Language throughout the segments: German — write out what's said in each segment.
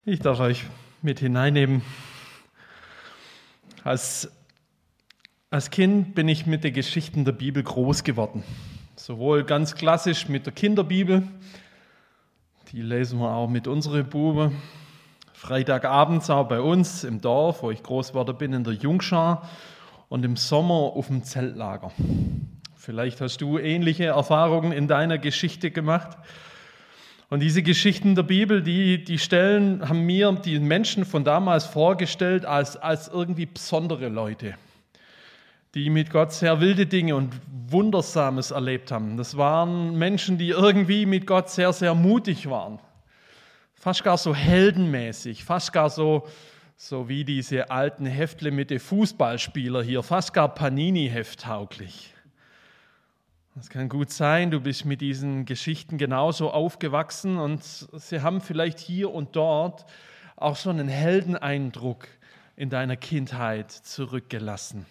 Ich darf euch mit hineinnehmen. Als Kind bin ich mit den Geschichten der Bibel groß geworden. Sowohl ganz klassisch mit der Kinderbibel, die lesen wir auch mit unseren Buben. Freitagabends auch bei uns im Dorf, wo ich groß geworden bin, in der Jungschar und im Sommer auf dem Zeltlager. Vielleicht hast du ähnliche Erfahrungen in deiner Geschichte gemacht. Und diese Geschichten der Bibel, die haben mir die Menschen von damals vorgestellt als irgendwie besondere Leute, die mit Gott sehr wilde Dinge und Wundersames erlebt haben. Das waren Menschen, die irgendwie mit Gott sehr, sehr mutig waren. Fast gar so heldenmäßig, fast gar so wie diese alten Heftle mit den Fußballspielern hier, fast gar Panini-Heft-tauglich. Das kann gut sein, du bist mit diesen Geschichten genauso aufgewachsen und sie haben vielleicht hier und dort auch schon einen Heldeneindruck in deiner Kindheit zurückgelassen.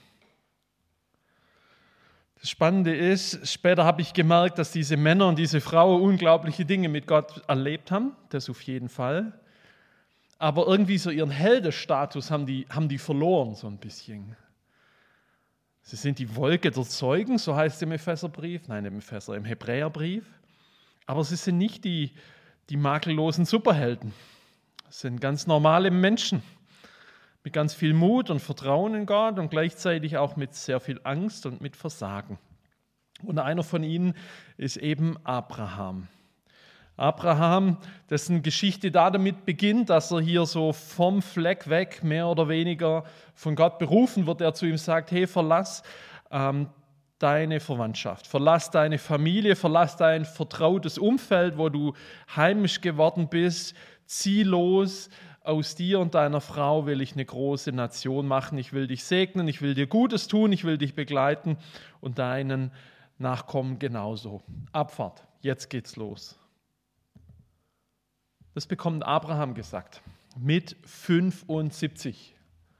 Das Spannende ist, später habe ich gemerkt, dass diese Männer und diese Frauen unglaubliche Dinge mit Gott erlebt haben, das auf jeden Fall. Aber irgendwie so ihren Heldenstatus haben die verloren so ein bisschen. Sie sind die Wolke der Zeugen, so heißt es im Hebräerbrief. Aber sie sind nicht die makellosen Superhelden. Es sind ganz normale Menschen mit ganz viel Mut und Vertrauen in Gott und gleichzeitig auch mit sehr viel Angst und mit Versagen. Und einer von ihnen ist eben Abraham. Abraham, dessen Geschichte damit beginnt, dass er hier so vom Fleck weg mehr oder weniger von Gott berufen wird, der zu ihm sagt, hey, verlass deine Verwandtschaft, verlass deine Familie, verlass dein vertrautes Umfeld, wo du heimisch geworden bist, zieh los, aus dir und deiner Frau will ich eine große Nation machen, ich will dich segnen, ich will dir Gutes tun, ich will dich begleiten und deinen Nachkommen genauso. Abfahrt, jetzt geht's los. Das bekommt Abraham gesagt, mit 75,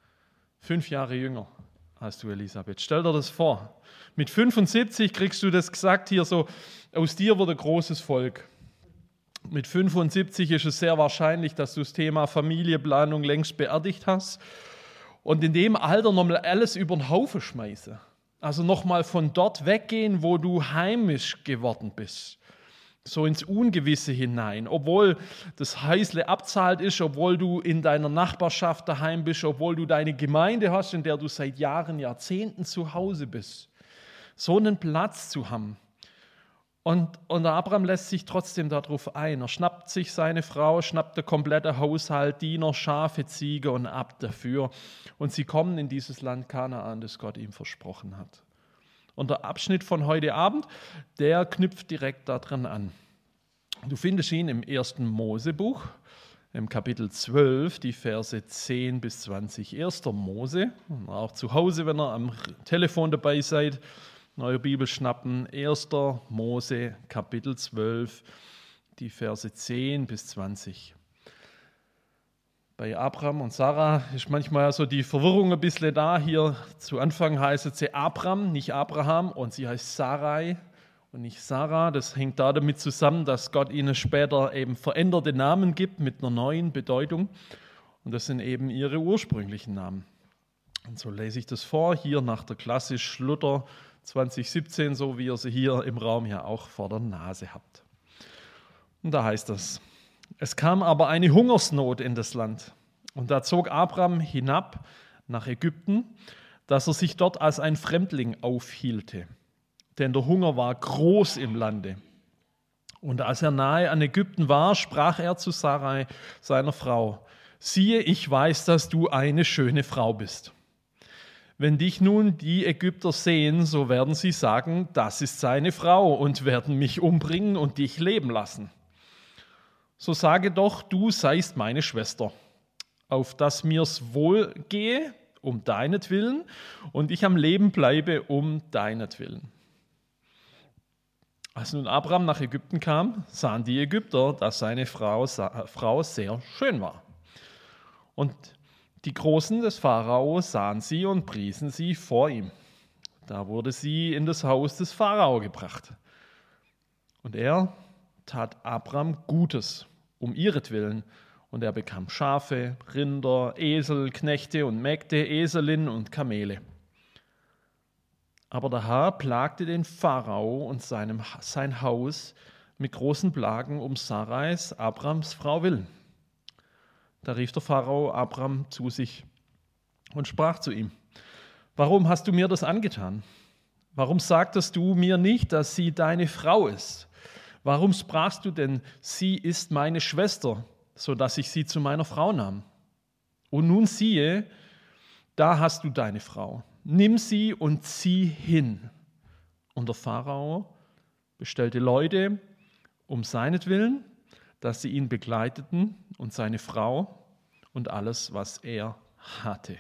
5 Jahre jünger als du, Elisabeth. Stell dir das vor, mit 75 kriegst du das gesagt hier so, aus dir wird ein großes Volk. Mit 75 ist es sehr wahrscheinlich, dass du das Thema Familienplanung längst beerdigt hast und in dem Alter nochmal alles über den Haufen schmeißen. Also nochmal von dort weggehen, wo du heimisch geworden bist. So ins Ungewisse hinein, obwohl das Häusle abzahlt ist, obwohl du in deiner Nachbarschaft daheim bist, obwohl du deine Gemeinde hast, in der du seit Jahren, Jahrzehnten zu Hause bist. So einen Platz zu haben. Und Abraham lässt sich trotzdem darauf ein. Er schnappt sich seine Frau, schnappt den kompletten Haushalt, Diener, Schafe, Ziege und ab dafür. Und sie kommen in dieses Land Kanaan, das Gott ihm versprochen hat. Und der Abschnitt von heute Abend, der knüpft direkt daran an. Du findest ihn im 1. Mosebuch, im Kapitel 12, die Verse 10 bis 20. 1. Mose, auch zu Hause, wenn ihr am Telefon dabei seid, eure Bibel schnappen. 1. Mose, Kapitel 12, die Verse 10 bis 20. Bei Abraham und Sarah ist manchmal so die Verwirrung ein bisschen da. Hier zu Anfang heißt sie Abram, nicht Abraham, und sie heißt Sarai und nicht Sarah. Das hängt damit zusammen, dass Gott ihnen später eben veränderte Namen gibt mit einer neuen Bedeutung. Und das sind eben ihre ursprünglichen Namen. Und so lese ich das vor, hier nach der klassisch Luther 2017, so wie ihr sie hier im Raum ja auch vor der Nase habt. Und da heißt das: Es kam aber eine Hungersnot in das Land, und da zog Abram hinab nach Ägypten, dass er sich dort als ein Fremdling aufhielte. Denn der Hunger war groß im Lande. Und als er nahe an Ägypten war, sprach er zu Sarai, seiner Frau: Siehe, ich weiß, dass du eine schöne Frau bist. Wenn dich nun die Ägypter sehen, so werden sie sagen, das ist seine Frau, und werden mich umbringen und dich leben lassen. So sage doch, du seist meine Schwester, auf dass mir's wohl gehe, um deinetwillen, und ich am Leben bleibe, um deinetwillen. Als nun Abram nach Ägypten kam, sahen die Ägypter, dass seine Frau sehr schön war. Und die Großen des Pharao sahen sie und priesen sie vor ihm. Da wurde sie in das Haus des Pharao gebracht. Und er tat Abram Gutes um ihretwillen Und er bekam Schafe, Rinder, Esel, Knechte und Mägde, Eselinnen und Kamele. Aber der Herr plagte den Pharao und sein Haus mit großen Plagen um Sarais, Abrams Frau willen. Da rief der Pharao Abram zu sich und sprach zu ihm: Warum hast du mir das angetan? Warum sagtest du mir nicht, dass sie deine Frau ist? Warum sprachst du denn, sie ist meine Schwester, so dass ich sie zu meiner Frau nahm? Und nun siehe, da hast du deine Frau. Nimm sie und zieh hin. Und der Pharao bestellte Leute um seinetwillen, dass sie ihn begleiteten und seine Frau und alles, was er hatte.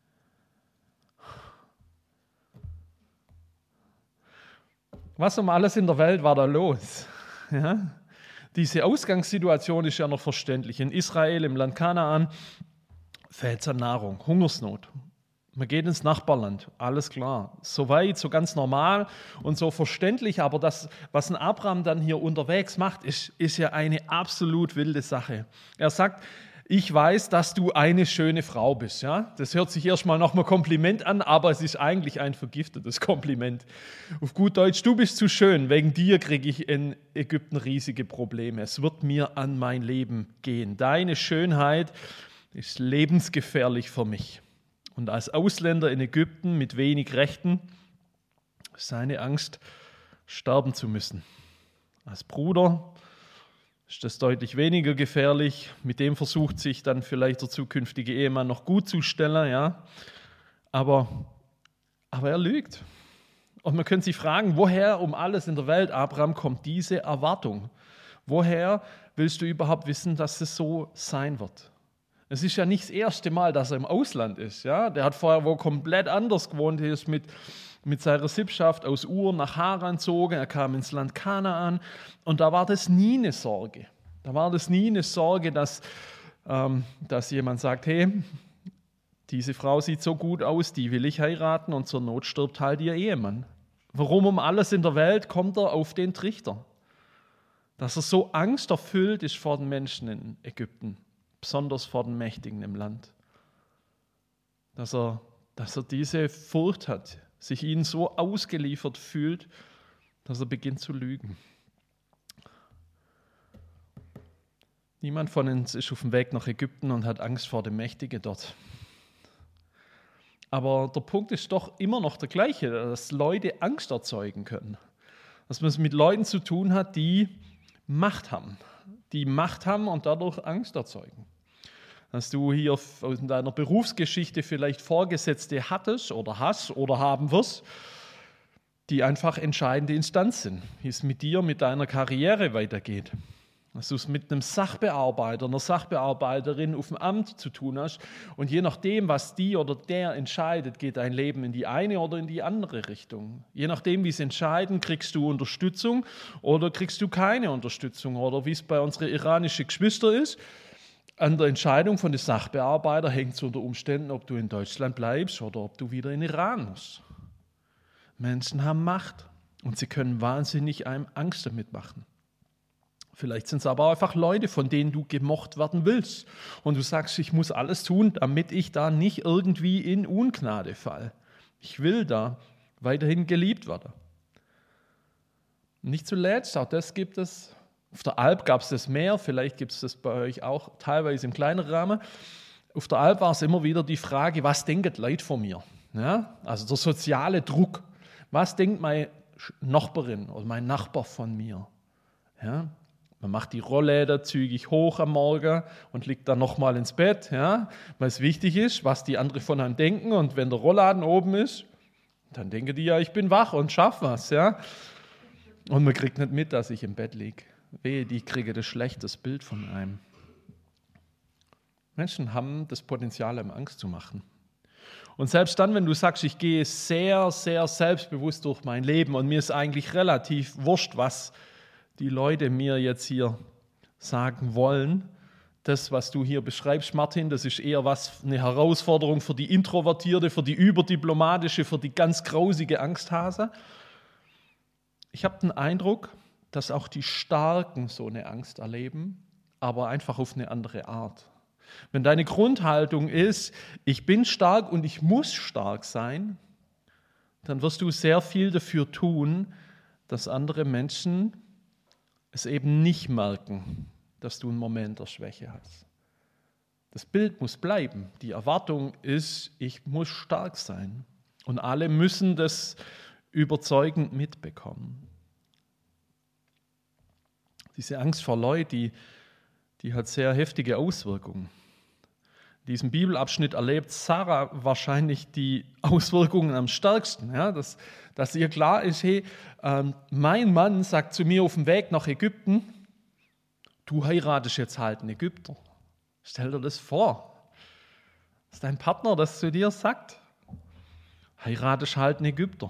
Was um alles in der Welt war da los? Ja? Diese Ausgangssituation ist ja noch verständlich. In Israel, im Land Kanaan, fehlt es an Nahrung, Hungersnot. Man geht ins Nachbarland, alles klar. Soweit, so ganz normal und so verständlich, aber das, was ein Abraham dann hier unterwegs macht, ist ja eine absolut wilde Sache. Er sagt: Ich weiß, dass du eine schöne Frau bist. Ja? Das hört sich erstmal nach einem Kompliment an, aber es ist eigentlich ein vergiftetes Kompliment. Auf gut Deutsch: Du bist zu schön, wegen dir kriege ich in Ägypten riesige Probleme. Es wird mir an mein Leben gehen. Deine Schönheit ist lebensgefährlich für mich. Und als Ausländer in Ägypten mit wenig Rechten ist seine Angst, sterben zu müssen. Als Bruder ist das deutlich weniger gefährlich. Mit dem versucht sich dann vielleicht der zukünftige Ehemann noch gut zu stellen, ja. Aber er lügt. Und man könnte sich fragen, woher um alles in der Welt, Abraham, kommt diese Erwartung? Woher willst du überhaupt wissen, dass es so sein wird? Es ist ja nicht das erste Mal, dass er im Ausland ist. Ja? Der hat vorher wo komplett anders gewohnt. Er ist mit seiner Sippschaft aus Ur nach Haran gezogen. Er kam ins Land Kanaan. Und da war das nie eine Sorge. Dass jemand sagt: Hey, diese Frau sieht so gut aus, die will ich heiraten, und zur Not stirbt halt ihr Ehemann. Warum um alles in der Welt kommt er auf den Trichter? Dass er so angsterfüllt ist vor den Menschen in Ägypten. Besonders vor den Mächtigen im Land. Dass er diese Furcht hat, sich ihnen so ausgeliefert fühlt, dass er beginnt zu lügen. Niemand von uns ist auf dem Weg nach Ägypten und hat Angst vor den Mächtigen dort. Aber der Punkt ist doch immer noch der gleiche, dass Leute Angst erzeugen können. Dass man es mit Leuten zu tun hat, die Macht haben und dadurch Angst erzeugen. Dass du hier aus deiner Berufsgeschichte vielleicht Vorgesetzte hattest oder hast oder haben wirst, die einfach entscheidende Instanz sind, wie es mit dir, mit deiner Karriere weitergeht. Dass du es mit einem Sachbearbeiter, einer Sachbearbeiterin auf dem Amt zu tun hast und je nachdem, was die oder der entscheidet, geht dein Leben in die eine oder in die andere Richtung. Je nachdem, wie sie entscheiden, kriegst du Unterstützung oder kriegst du keine Unterstützung. Oder wie es bei unseren iranischen Geschwistern ist, an der Entscheidung von den Sachbearbeitern hängt es unter Umständen, ob du in Deutschland bleibst oder ob du wieder in Iran musst. Menschen haben Macht und sie können wahnsinnig einem Angst damit machen. Vielleicht sind es aber auch einfach Leute, von denen du gemocht werden willst. Und du sagst: Ich muss alles tun, damit ich da nicht irgendwie in Ungnade falle. Ich will da weiterhin geliebt werden. Nicht zuletzt, auch das gibt es. Auf der Alp gab es das mehr, vielleicht gibt es das bei euch auch teilweise im kleineren Rahmen. Auf der Alp war es immer wieder die Frage: Was denken die Leute von mir? Ja? Also der soziale Druck. Was denkt meine Nachbarin oder mein Nachbar von mir? Ja? Man macht die Rollläder zügig hoch am Morgen und liegt dann nochmal ins Bett, ja? Weil es wichtig ist, was die anderen von einem denken. Und wenn der Rollladen oben ist, dann denken die: Ja, ich bin wach und schaffe was. Ja? Und man kriegt nicht mit, dass ich im Bett liege. Wehe, die kriege das schlechtes Bild von einem. Menschen haben das Potenzial, einem Angst zu machen. Und selbst dann, wenn du sagst: Ich gehe sehr, sehr selbstbewusst durch mein Leben und mir ist eigentlich relativ wurscht, was die Leute mir jetzt hier sagen wollen. Das, was du hier beschreibst, Martin, das ist eher eine Herausforderung für die Introvertierte, für die Überdiplomatische, für die ganz grausige Angsthase. Ich habe den Eindruck, dass auch die Starken so eine Angst erleben, aber einfach auf eine andere Art. Wenn deine Grundhaltung ist, ich bin stark und ich muss stark sein, dann wirst du sehr viel dafür tun, dass andere Menschen es eben nicht merken, dass du einen Moment der Schwäche hast. Das Bild muss bleiben. Die Erwartung ist, ich muss stark sein. Und alle müssen das überzeugend mitbekommen. Diese Angst vor Leuten, die hat sehr heftige Auswirkungen. In diesem Bibelabschnitt erlebt Sarah wahrscheinlich die Auswirkungen am stärksten. Ja, dass ihr klar ist, hey, mein Mann sagt zu mir auf dem Weg nach Ägypten, du heiratest jetzt halt einen Ägypter. Stell dir das vor, dass dein Partner das zu dir sagt. Heiratest halt einen Ägypter.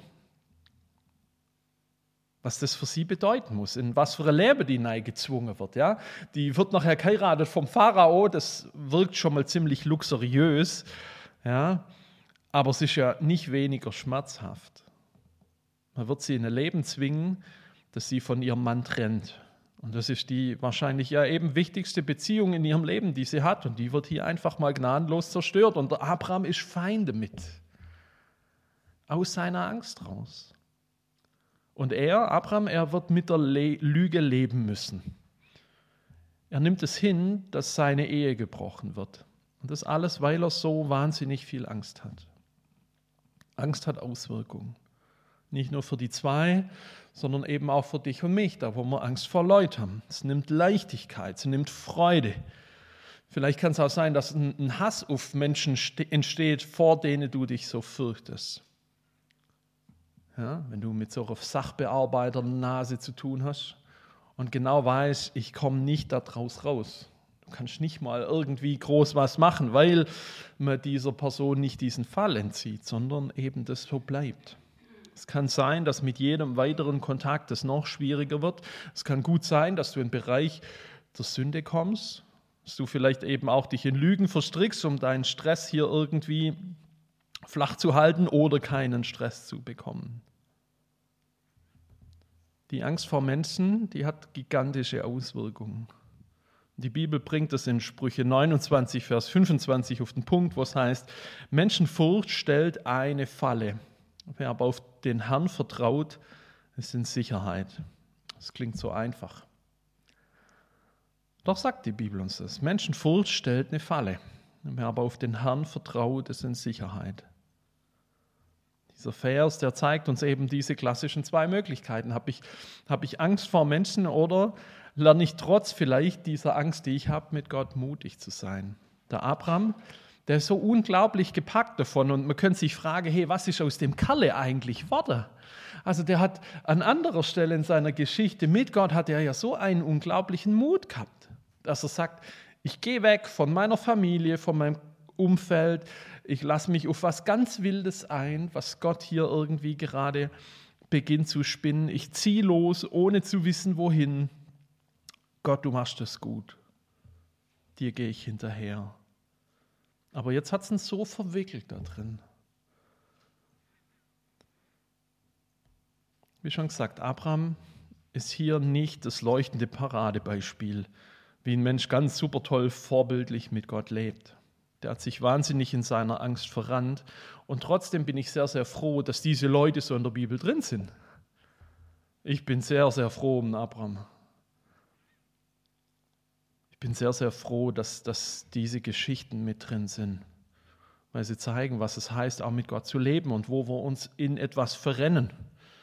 Was das für sie bedeuten muss, in was für ein Leben die gezwungen wird. Ja? Die wird nachher geheiratet vom Pharao, das wirkt schon mal ziemlich luxuriös, ja? Aber es ist ja nicht weniger schmerzhaft. Man wird sie in ein Leben zwingen, das sie von ihrem Mann trennt. Und das ist die wahrscheinlich ja eben wichtigste Beziehung in ihrem Leben, die sie hat. Und die wird hier einfach mal gnadenlos zerstört. Und der Abraham ist fein damit. Aus seiner Angst raus. Und Abraham, er wird mit der Lüge leben müssen. Er nimmt es hin, dass seine Ehe gebrochen wird. Und das alles, weil er so wahnsinnig viel Angst hat. Angst hat Auswirkungen. Nicht nur für die zwei, sondern eben auch für dich und mich, da wo wir Angst vor Leuten haben. Es nimmt Leichtigkeit, es nimmt Freude. Vielleicht kann es auch sein, dass ein Hass auf Menschen entsteht, vor denen du dich so fürchtest. Ja, wenn du mit so einer Sachbearbeiternase zu tun hast und genau weißt, ich komme nicht daraus raus. Du kannst nicht mal irgendwie groß was machen, weil man dieser Person nicht diesen Fall entzieht, sondern eben das so bleibt. Es kann sein, dass mit jedem weiteren Kontakt es noch schwieriger wird. Es kann gut sein, dass du in den Bereich der Sünde kommst, dass du vielleicht eben auch dich in Lügen verstrickst, um deinen Stress hier irgendwie flach zu halten oder keinen Stress zu bekommen. Die Angst vor Menschen, die hat gigantische Auswirkungen. Die Bibel bringt es in Sprüche 29, Vers 25 auf den Punkt, wo es heißt, Menschenfurcht stellt eine Falle. Wer aber auf den Herrn vertraut, ist in Sicherheit. Das klingt so einfach. Doch sagt die Bibel uns das. Menschenfurcht stellt eine Falle. Wer aber auf den Herrn vertraut, ist in Sicherheit. Dieser Vers, der zeigt uns eben diese klassischen zwei Möglichkeiten. Habe ich Angst vor Menschen oder lerne ich trotz vielleicht dieser Angst, die ich habe, mit Gott mutig zu sein? Der Abraham, der ist so unglaublich gepackt davon und man könnte sich fragen, hey, was ist aus dem Kerle eigentlich geworden? Also der hat an anderer Stelle in seiner Geschichte mit Gott, hat er ja so einen unglaublichen Mut gehabt, dass er sagt, ich gehe weg von meiner Familie, von meinem Umfeld, ich lasse mich auf was ganz Wildes ein, was Gott hier irgendwie gerade beginnt zu spinnen. Ich ziehe los, ohne zu wissen, wohin. Gott, du machst es gut. Dir gehe ich hinterher. Aber jetzt hat es ihn so verwickelt da drin. Wie schon gesagt, Abraham ist hier nicht das leuchtende Paradebeispiel, wie ein Mensch ganz super toll vorbildlich mit Gott lebt. Der hat sich wahnsinnig in seiner Angst verrannt. Und trotzdem bin ich sehr, sehr froh, dass diese Leute so in der Bibel drin sind. Ich bin sehr, sehr froh um Abraham. Ich bin sehr, sehr froh, dass diese Geschichten mit drin sind. Weil sie zeigen, was es heißt, auch mit Gott zu leben und wo wir uns in etwas verrennen.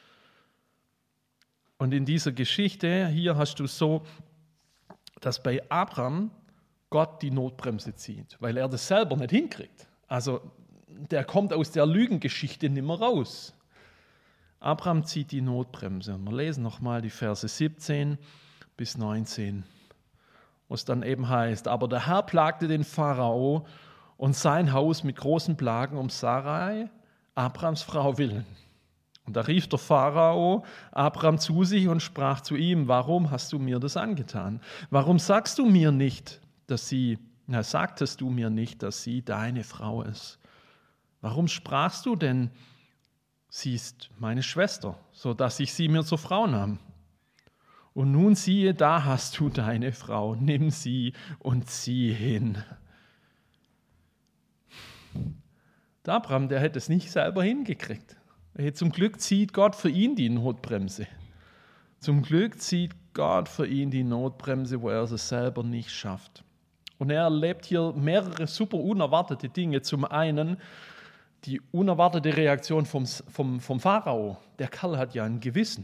Und in dieser Geschichte hier hast du so, dass bei Abraham Gott die Notbremse zieht, weil er das selber nicht hinkriegt. Also der kommt aus der Lügengeschichte nicht mehr raus. Abraham zieht die Notbremse. Und wir lesen nochmal die Verse 17 bis 19, wo es dann eben heißt, aber der Herr plagte den Pharao und sein Haus mit großen Plagen um Sarai, Abrahams Frau willen. Und da rief der Pharao Abraham zu sich und sprach zu ihm, warum hast du mir das angetan? Warum sagtest du mir nicht, dass sie deine Frau ist? Warum sprachst du denn, sie ist meine Schwester, so dass ich sie mir zur Frau nahm? Und nun siehe, da hast du deine Frau, nimm sie und zieh hin. Der Abraham, der hätte es nicht selber hingekriegt. Zum Glück zieht Gott für ihn die Notbremse. Zum Glück zieht Gott für ihn die Notbremse, wo er es selber nicht schafft. Und er erlebt hier mehrere super unerwartete Dinge. Zum einen die unerwartete Reaktion vom Pharao. Der Kerl hat ja ein Gewissen.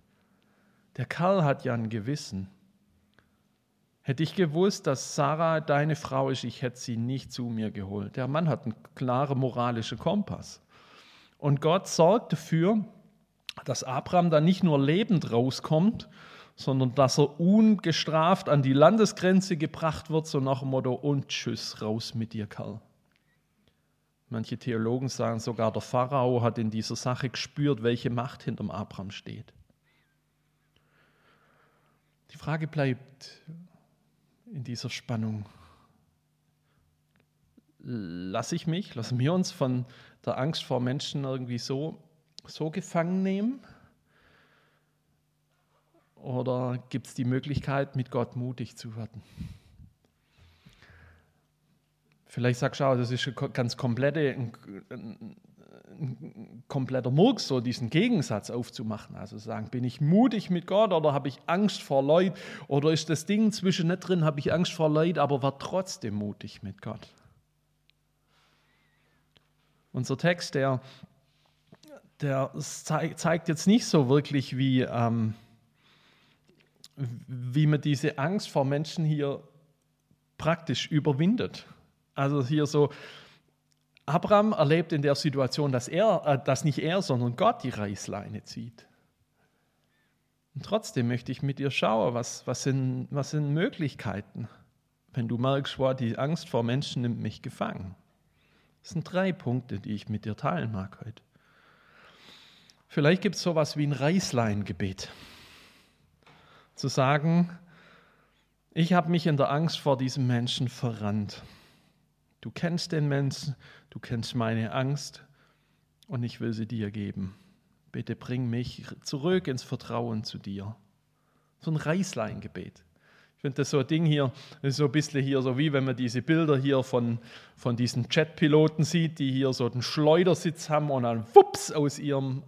Hätte ich gewusst, dass Sarah deine Frau ist, ich hätte sie nicht zu mir geholt. Der Mann hat einen klaren moralischen Kompass. Und Gott sorgt dafür, dass Abraham dann nicht nur lebend rauskommt, sondern dass er ungestraft an die Landesgrenze gebracht wird, so nach dem Motto, und tschüss, raus mit dir, Kerl. Manche Theologen sagen sogar, der Pharao hat in dieser Sache gespürt, welche Macht hinterm Abraham steht. Die Frage bleibt in dieser Spannung. Lassen wir uns von der Angst vor Menschen irgendwie so gefangen nehmen? Oder gibt es die Möglichkeit, mit Gott mutig zu werden? Vielleicht sagst du auch, das ist ein kompletter Murks, so diesen Gegensatz aufzumachen. Also sagen, bin ich mutig mit Gott oder habe ich Angst vor Leid? Oder ist das Ding zwischen nicht drin, habe ich Angst vor Leid, aber war trotzdem mutig mit Gott? Unser Text, der zeigt jetzt nicht so wirklich, wie man diese Angst vor Menschen hier praktisch überwindet. Also hier so, Abraham erlebt in der Situation, dass nicht er, sondern Gott die Reißleine zieht. Und trotzdem möchte ich mit dir schauen, was sind Möglichkeiten, wenn du merkst, wow, die Angst vor Menschen nimmt mich gefangen. Das sind 3 Punkte, die ich mit dir teilen mag heute. Vielleicht gibt es sowas wie ein Reißleingebet. Zu sagen, ich habe mich in der Angst vor diesem Menschen verrannt. Du kennst den Menschen, du kennst meine Angst und ich will sie dir geben. Bitte bring mich zurück ins Vertrauen zu dir. So ein Reißleingebet. Ich finde das so ein Ding hier, das ist so ein bisschen hier, so wie wenn man diese Bilder hier von diesen Jetpiloten sieht, die hier so einen Schleudersitz haben und dann wups aus ihrem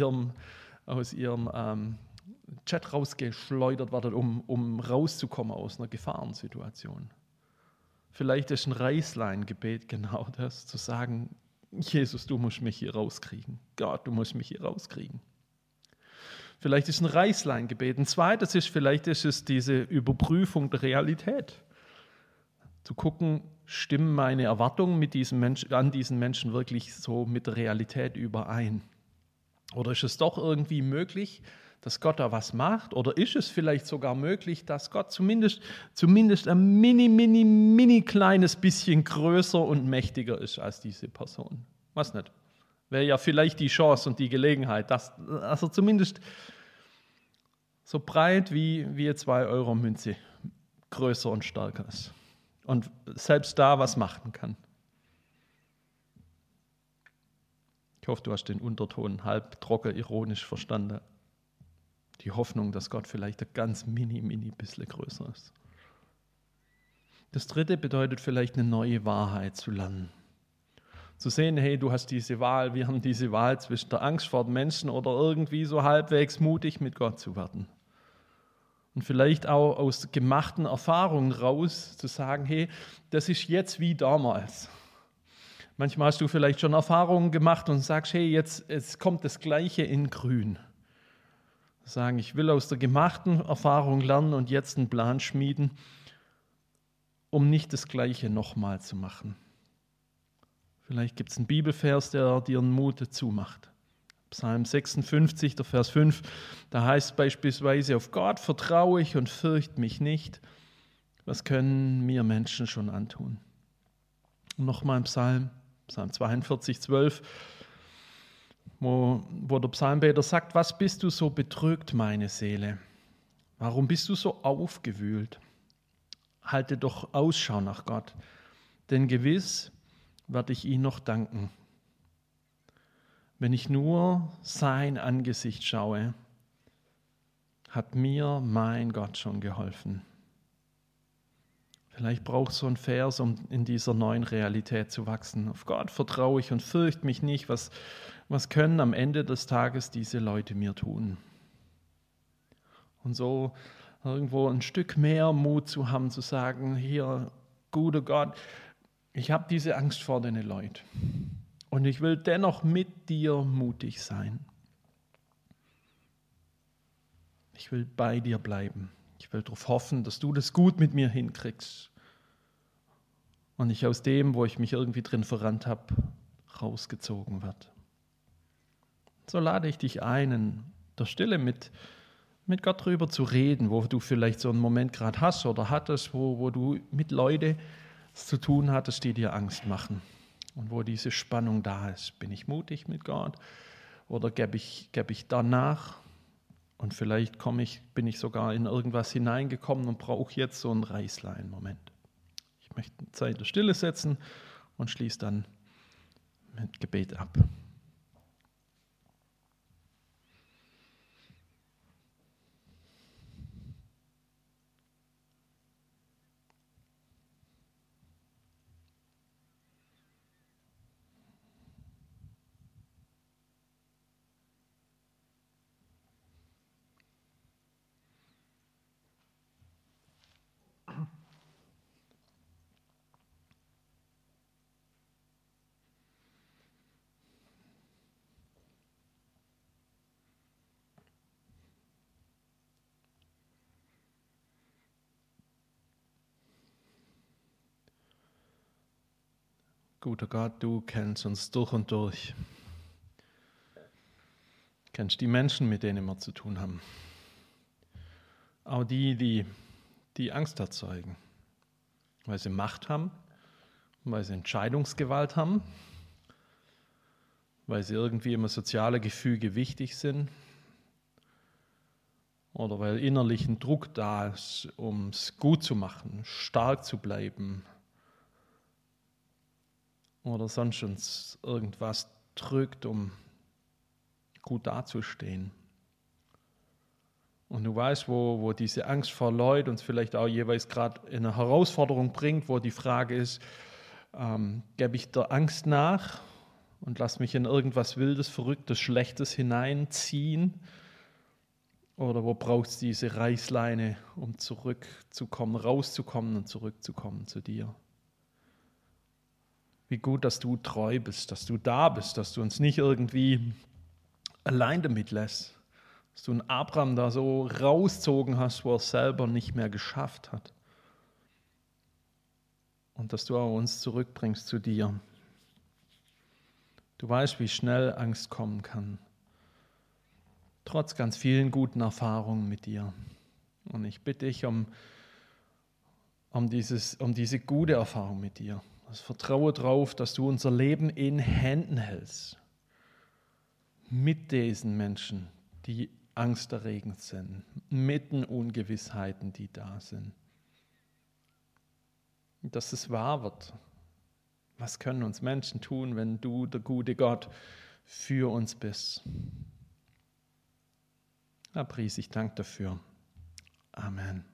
Jet rausgeschleudert werden, um rauszukommen aus einer Gefahrensituation. Vielleicht ist ein Reißleingebet genau das, zu sagen, Jesus, du musst mich hier rauskriegen. Gott, du musst mich hier rauskriegen. Vielleicht ist ein Reißleingebet. Ein zweites ist, vielleicht ist es diese Überprüfung der Realität. Zu gucken, stimmen meine Erwartungen an diesen Menschen wirklich so mit der Realität überein? Oder ist es doch irgendwie möglich, dass Gott da was macht? Oder ist es vielleicht sogar möglich, dass Gott zumindest ein mini kleines bisschen größer und mächtiger ist als diese Person? Was nicht? Wäre ja vielleicht die Chance und die Gelegenheit, dass er zumindest so breit wie eine 2-Euro-Münze größer und stärker ist. Und selbst da was machen kann. Ich hoffe, du hast den Unterton halb trocken ironisch verstanden. Die Hoffnung, dass Gott vielleicht ein ganz mini bisschen größer ist. Das dritte bedeutet vielleicht eine neue Wahrheit zu lernen. Zu sehen, hey, du hast diese Wahl, wir haben diese Wahl zwischen der Angst vor den Menschen oder irgendwie so halbwegs mutig mit Gott zu werden. Und vielleicht auch aus gemachten Erfahrungen raus zu sagen, hey, das ist jetzt wie damals. Manchmal hast du vielleicht schon Erfahrungen gemacht und sagst, hey, jetzt kommt das Gleiche in grün. Sagen, ich will aus der gemachten Erfahrung lernen und jetzt einen Plan schmieden, um nicht das Gleiche nochmal zu machen. Vielleicht gibt es einen Bibelvers, der dir einen Mut dazu macht. Psalm 56, der Vers 5, da heißt beispielsweise, auf Gott vertraue ich und fürchte mich nicht. Was können mir Menschen schon antun? Und nochmal im Psalm 42, 12, wo der Psalmbeter sagt, was bist du so bedrückt, meine Seele? Warum bist du so aufgewühlt? Halte doch Ausschau nach Gott, denn gewiss werde ich ihn noch danken. Wenn ich nur sein Angesicht schaue, hat mir mein Gott schon geholfen. Vielleicht brauchst du so einen Vers, um in dieser neuen Realität zu wachsen. Auf Gott vertraue ich und fürchte mich nicht. Was können am Ende des Tages diese Leute mir tun? Und so irgendwo ein Stück mehr Mut zu haben, zu sagen, hier, guter Gott, ich habe diese Angst vor den Leuten. Und ich will dennoch mit dir mutig sein. Ich will bei dir bleiben. Ich will darauf hoffen, dass du das gut mit mir hinkriegst. Und ich aus dem, wo ich mich irgendwie drin verrannt habe, rausgezogen wird. So lade ich dich ein, in der Stille mit Gott drüber zu reden, wo du vielleicht so einen Moment gerade hast oder hattest, wo du mit Leuten zu tun hattest, die dir Angst machen. Und wo diese Spannung da ist. Bin ich mutig mit Gott oder gebe ich danach? Und vielleicht bin ich sogar in irgendwas hineingekommen und brauche jetzt so einen Reißlein-Moment. Ich möchte eine Zeit der Stille setzen und schließe dann mit Gebet ab. Guter Gott, du kennst uns durch und durch. Du kennst die Menschen, mit denen wir zu tun haben. Auch die Angst erzeugen, weil sie Macht haben, weil sie Entscheidungsgewalt haben, weil sie irgendwie immer soziale Gefüge wichtig sind oder weil innerlich ein Druck da ist, um es gut zu machen, stark zu bleiben oder sonst uns irgendwas drückt, um gut dazustehen. Und du weißt, wo diese Angst vor Leuten uns vielleicht auch jeweils gerade in eine Herausforderung bringt, wo die Frage ist, gebe ich der Angst nach und lass mich in irgendwas Wildes, Verrücktes, Schlechtes hineinziehen? Oder wo brauchst du diese Reißleine, um zurückzukommen, rauszukommen und zurückzukommen zu dir? Wie gut, dass du treu bist, dass du da bist, dass du uns nicht irgendwie allein damit lässt. Dass du einen Abraham da so rauszogen hast, wo er selber nicht mehr geschafft hat. Und dass du auch uns zurückbringst zu dir. Du weißt, wie schnell Angst kommen kann. Trotz ganz vielen guten Erfahrungen mit dir. Und ich bitte dich um diese gute Erfahrung mit dir. Ich vertraue darauf, dass du unser Leben in Händen hältst. Mit diesen Menschen, die angsterregend sind. Mit den Ungewissheiten, die da sind. Und dass es wahr wird. Was können uns Menschen tun, wenn du, der gute Gott, für uns bist? Da pries ich Dank dafür. Amen.